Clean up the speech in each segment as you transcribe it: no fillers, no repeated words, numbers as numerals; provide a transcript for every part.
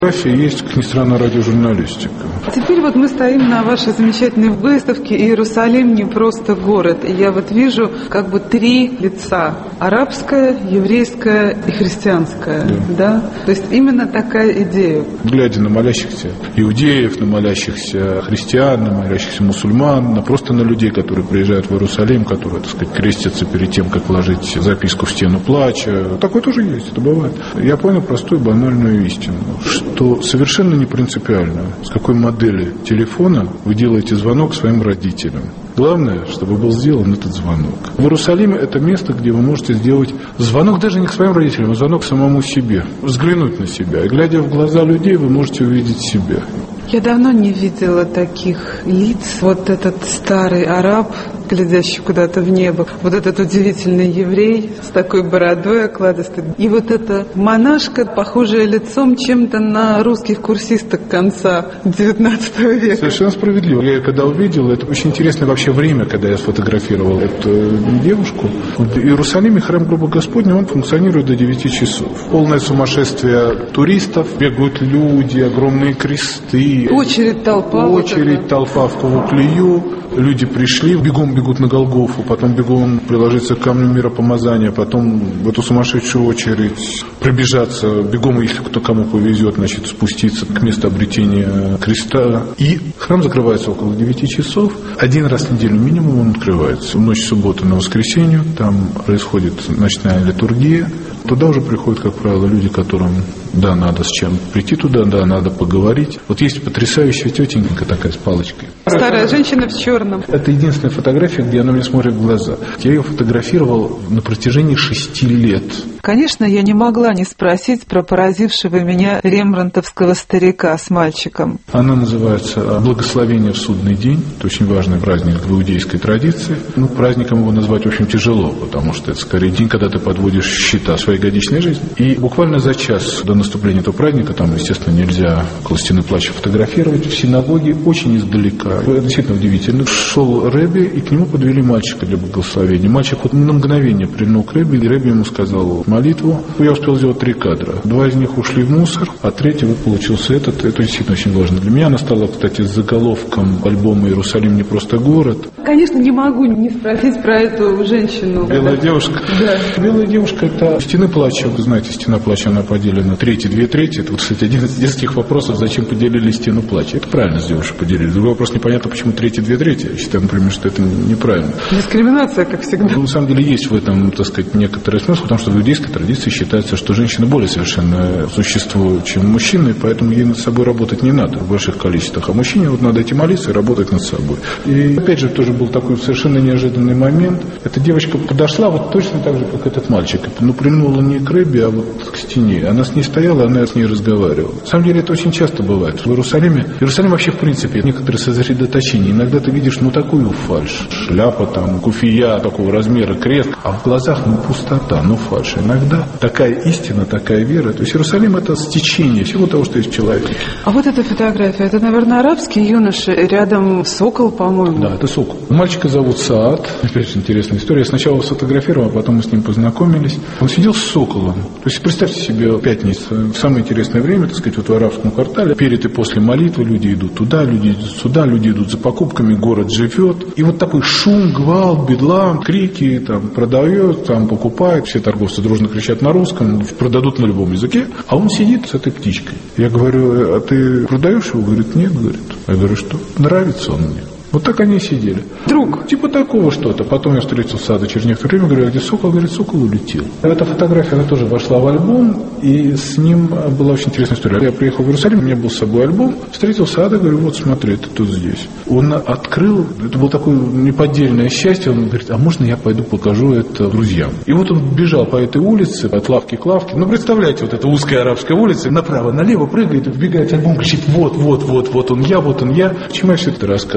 Фотография есть, как ни странно, радиожурналистика. Теперь вот мы стоим на вашей замечательной выставке «Иерусалим не просто город». И я вот вижу как бы три лица: арабское, еврейское и христианское. Да? То есть именно такая идея. Глядя на молящихся иудеев, на молящихся христиан, на молящихся мусульман, просто на людей, которые приезжают в Иерусалим, которые, так сказать, крестятся перед тем, как вложить записку в стену плача. Такое тоже есть, это бывает. Я понял простую банальную истину, что совершенно не принципиально, с какой модели телефона вы делаете звонок своим родителям. Главное, чтобы был сделан этот звонок. В Иерусалиме это место, где вы можете сделать звонок даже не к своим родителям, а звонок самому себе. Взглянуть на себя. И глядя в глаза людей, вы можете увидеть себя. Я давно не видела таких лиц. Вот этот старый араб, глядящий куда-то в небо, вот этот удивительный еврей с такой бородой окладистой, и вот эта монашка, похожая лицом чем-то на русских курсисток конца XIX века. Совершенно справедливо. Я когда увидел, это очень интересное вообще время, когда я сфотографировал эту девушку. В Иерусалиме храм Гроба Господня, он функционирует до 9 часов. Полное сумасшествие туристов, бегают люди, огромные кресты. Очередь, толпа. Очередь, толпа в Кавуклию. Люди пришли, бегом бегут на Голгофу, потом бегом приложиться к камню миропомазания, потом в эту сумасшедшую очередь пробежаться, бегом, если кто кому повезет, значит, спуститься к месту обретения креста. И храм закрывается около 9 часов. Один раз в неделю минимум он открывается. В ночь субботы на воскресенье там происходит ночная литургия. Туда уже приходят, как правило, люди, которым, да, надо с чем прийти туда, да, надо поговорить. Вот есть потрясающая тетенька такая с палочкой. Старая женщина в черном. Это единственная фотография, где она мне смотрит в глаза. Я ее фотографировал на протяжении 6 лет. Конечно, я не могла не спросить про поразившего меня рембрандтовского старика с мальчиком. Она называется «Благословение в судный день». Это очень важный праздник в иудейской традиции. Ну, праздником его назвать, в общем, тяжело, потому что это скорее день, когда ты подводишь счета своей годичной жизни. И буквально за час до наступления этого праздника, там, естественно, нельзя около стены плача фотографировать, в синагоге очень издалека. Это действительно удивительно. Шел Ребби, и к нему подвели мальчика для благословения. Мальчик вот на мгновение прильнул к Ребби, и Ребби ему сказал молитву. Я успел сделать 3 кадра. 2 из них ушли в мусор, а 3-й вот получился этот. Это действительно очень важно для меня. Она стала, кстати, заголовком альбома «Иерусалим не просто город». Конечно, не могу не спросить про эту женщину. Белая девушка. Да. Белая девушка – это стены плача. Вы знаете, стена плача, она поделена 2/3. Это, вот, кстати, один из детских вопросов, зачем поделили стену плача. Это правильно сделали, что поделили. Другой вопрос, непонятно, почему 2/3. Я считаю, например, что это неправильно. Дискриминация, как всегда. На самом деле есть в этом, так сказать, некоторый смысл, потому что в иудейской традиции считается, что женщина более совершенное существо, чем мужчина, и поэтому ей над собой работать не надо в больших количествах. А мужчине вот надо идти молиться и работать над собой. И опять же, тоже был такой совершенно неожиданный момент. Эта девочка подошла вот точно так же, как этот мальчик. Но прильнула не к Ребби, а вот к стене. Она с ней стояла, она с ней разговаривала. На самом деле это очень часто бывает. В Иерусалиме вообще в принципе некоторые сосредоточения. Иногда ты видишь, такую фальшь. Шляпа там, куфия такого размера, крест. А в глазах, пустота, фальшь. Иногда такая истина, такая вера. То есть Иерусалим — это стечение всего того, что есть в человеке. А вот эта фотография, это, наверное, арабский юноша, рядом сокол, по-моему. Да, это сокол. Мальчика зовут Саад. Опять же интересная история. Я сначала его сфотографировал, а потом мы с ним познакомились. Он сидел с соколом. То есть представьте себе пятницу, самое интересное время, так сказать, вот в арабском квартале. Перед и после молитвы люди идут туда, люди идут сюда, люди идут за покупками, город живет. И вот такой шум, гвалт, бедлам, крики, там продает, там покупает. Все торговцы дружно кричат на русском, продадут на любом языке. А он сидит с этой птичкой. Я говорю, а ты продаешь его? Говорит, нет, говорит. Я говорю, что? Нравится он мне. Вот так они и сидели. Друг. Типа такого что-то. Потом я встретил Сада через некоторое время, говорю, а где сокол? Говорит, сокол улетел. Эта фотография, она тоже вошла в альбом, и с ним была очень интересная история. Я приехал в Иерусалим, у меня был с собой альбом, встретил Сада, говорю, вот смотри, ты тут здесь. Он открыл, это было такое неподдельное счастье, он говорит, а можно я пойду покажу это друзьям? И вот он бежал по этой улице, от лавки к лавке. Представляете, вот эта узкая арабская улица, направо, налево прыгает, вбегает альбом, кричит, вот он я. Почему я все это рассказываю? Потому что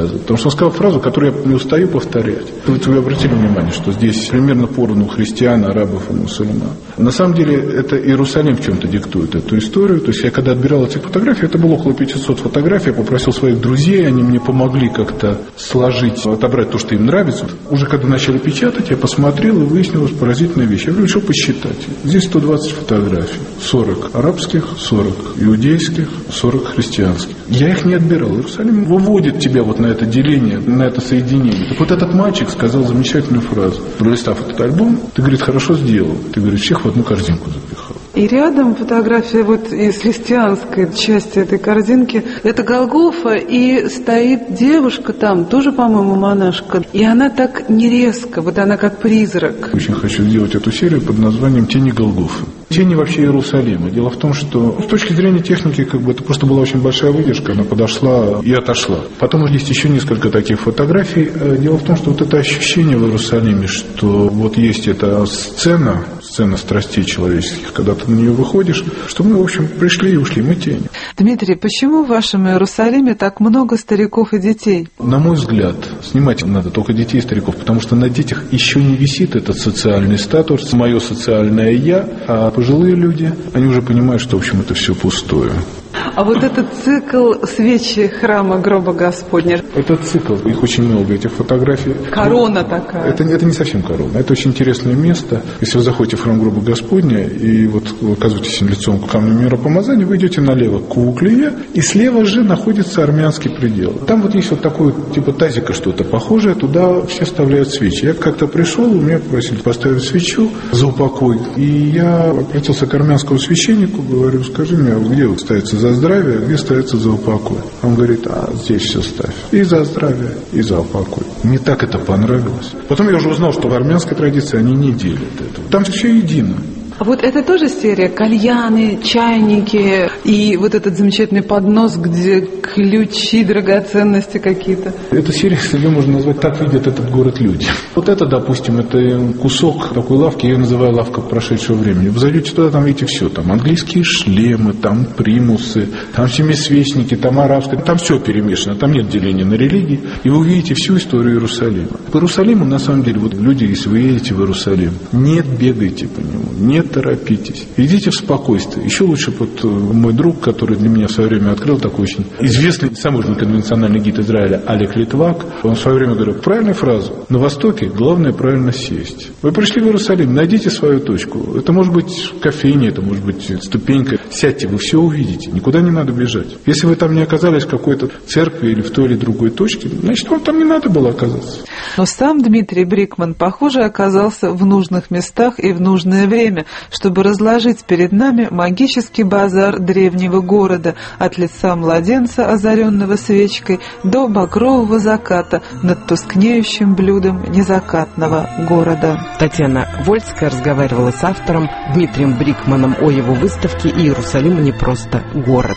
Он сказал фразу, которую я не устаю повторять. Вы обратили внимание, что здесь примерно поровну христиан, арабов и мусульман. На самом деле это Иерусалим в чем-то диктует эту историю. То есть я когда отбирал эти фотографии, это было около 500 фотографий, я попросил своих друзей, они мне помогли как-то сложить, отобрать то, что им нравится. Уже когда начали печатать, я посмотрел и выяснилась поразительная вещь. Я говорю, что посчитать. Здесь 120 фотографий. 40 арабских, 40 иудейских, 40 христианских. Я их не отбирал. Иерусалим выводит тебя вот на это деление, на это соединение. Так вот этот мальчик сказал замечательную фразу. Пролистав этот альбом, ты, говорит, хорошо сделал. Ты, говорит, всех в одну корзинку запихал. И рядом фотография вот из христианской части этой корзинки. Это Голгофа, и стоит девушка там, тоже, по-моему, монашка. И она так не резко, вот она как призрак. Очень хочу сделать эту серию под названием «Тени Голгофы». Тени вообще Иерусалима. Дело в том, что с точки зрения техники, это просто была очень большая выдержка, она подошла и отошла. Потом есть еще несколько таких фотографий. Дело в том, что вот это ощущение в Иерусалиме, что вот есть эта сцена страстей человеческих, когда ты на нее выходишь, что мы, в общем, пришли и ушли, мы тени. Дмитрий, почему в вашем Иерусалиме так много стариков и детей? На мой взгляд, снимать надо только детей и стариков, потому что на детях еще не висит этот социальный статус, мое социальное «я», а пожилые люди, они уже понимают, что, в общем, это все пустое. А вот этот цикл свечи храма гроба Господня. Это цикл, их очень много, этих фотографий. Корона такая. Это не совсем корона, это очень интересное место. Если вы заходите в храм гроба Господня и вот вы оказываетесь лицом к камню миропомазания, вы идете налево к Кууклие, и слева же находится армянский предел. Там вот есть вот такое типа тазика что-то похожее, туда все вставляют свечи. Я как-то пришел, у меня просили поставить свечу за упокой, и я обратился к армянскому священнику, говорю, скажи мне, где вот ставится за здравие, где ставится за упокой. Он говорит, здесь все ставь. И за здравие, и за упокой. Мне так это понравилось. Потом я уже узнал, что в армянской традиции они не делят этого. Там все едино. А вот это тоже серия кальяны, чайники и вот этот замечательный поднос, где ключи, драгоценности какие-то. Эта серия, ее можно назвать «Так видят этот город люди». Вот это, допустим, это кусок такой лавки, я ее называю лавка прошедшего времени. Вы зайдете туда, там видите все. Там английские шлемы, там примусы, там семисвечники, там арабское. Там все перемешано, там нет деления на религии. И вы увидите всю историю Иерусалима. По Иерусалиму, на самом деле, вот люди, если вы едете в Иерусалим, не бегайте по нему, не торопитесь. Идите в спокойствие. Еще лучше вот мой друг, который для меня в свое время открыл такой очень известный, самый неконвенциональный гид Израиля Алек Литвак, он в свое время говорил правильную фразу: на Востоке главное правильно сесть. Вы пришли в Иерусалим, найдите свою точку. Это может быть кофейня, это может быть ступенька. Сядьте, вы все увидите. Никуда не надо бежать. Если вы там не оказались в какой-то церкви или в той или другой точке, значит, вам там не надо было оказаться. Но сам Дмитрий Брикман, похоже, оказался в нужных местах и в нужное время, чтобы разложить перед нами магический базар древнего города от лица младенца, озаренного свечкой, до багрового заката над тускнеющим блюдом незакатного города. Татьяна Вольская разговаривала с автором Дмитрием Брикманом о его выставке «Иерусалим не просто город».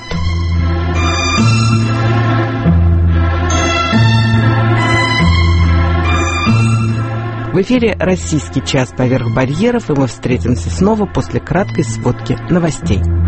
В эфире «Российский час поверх барьеров», и мы встретимся снова после краткой сводки новостей.